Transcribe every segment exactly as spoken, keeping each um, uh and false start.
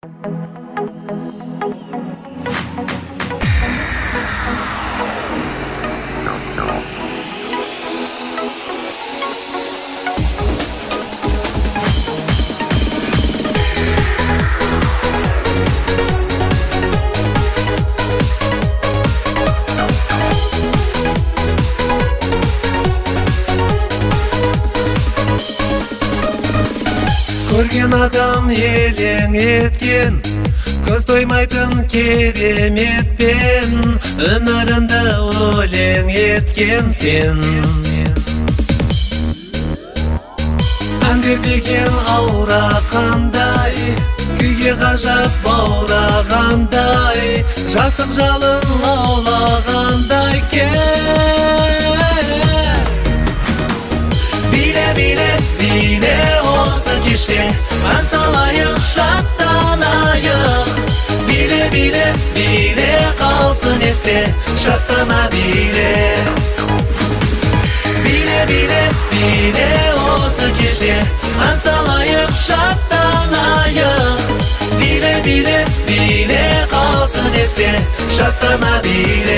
Көрген адам елең еткен, көз тоймайтын кереметпен, өмірімді өлең еткен сен. Ән тербеген аурақандай, күйге ғажап баурағандай, жастық жалын лаулағандай кел. Биле, биле, биле осы кеште, ән салайық, шаттанайық. Биле, биле, биле қалсын есте, шаттана биле. Биле, биле, биле осы кеште, ән салайық, шаттанайық. Биле, биле, биле қалсын есте, шаттана биле.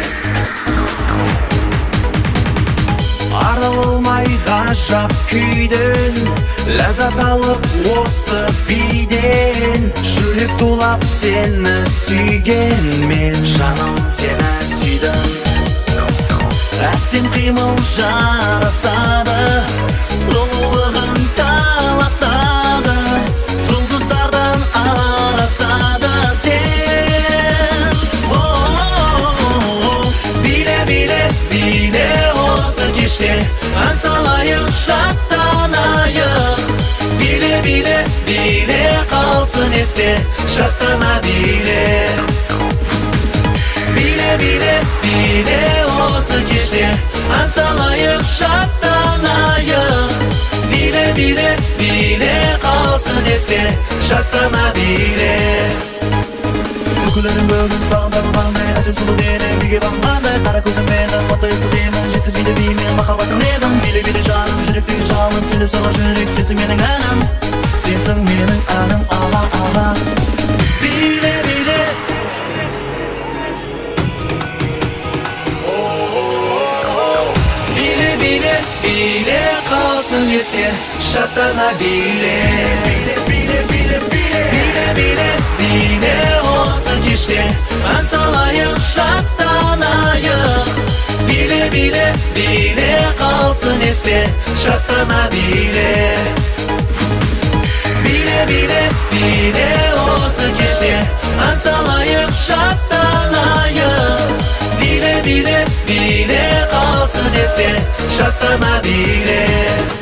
Арылмай ғажап күйден, ләззат алып осы биден. Жүрек тулап сені сүйген мен, жаным сені сүйдім. Әсем қимыл жарасады, сұлулығын таласады, жұлдыздардан арасады сен. Биле, биле, биле осы кеште, ән салайық, шаттанайық. Биле, биле, биле қалсын есте, шаттана биле. Биле, биле, биле осы кеште, ән салайық, шаттанайық. Биле, биле, биле қалсын есте, шаттана биле. Күлкілерің бүгін сағындырғандай, әсем сұлу денең биге бағқандай, қара көзім менің отты есті деймін, жеткізбейді беймен махаббатын едім. Биле, биле жаным, жүректегі жалын, сөйлеп сала жүрек, сенсің менің әнім, сенсің менің әнім, ала, ала. Биле, биле, биле, биле, биле қалсын есте, шаттана биле. Биле, биле, биле, биле, биле, биле осы кеште, ән салайық, шаттанайық. Биле, биле, биле қалсын есте, шаттана биле. Биле, биле, биле осы кеште, ән салайық, шаттанайық. Биле, биле, биле қалсын есте, шаттана биле.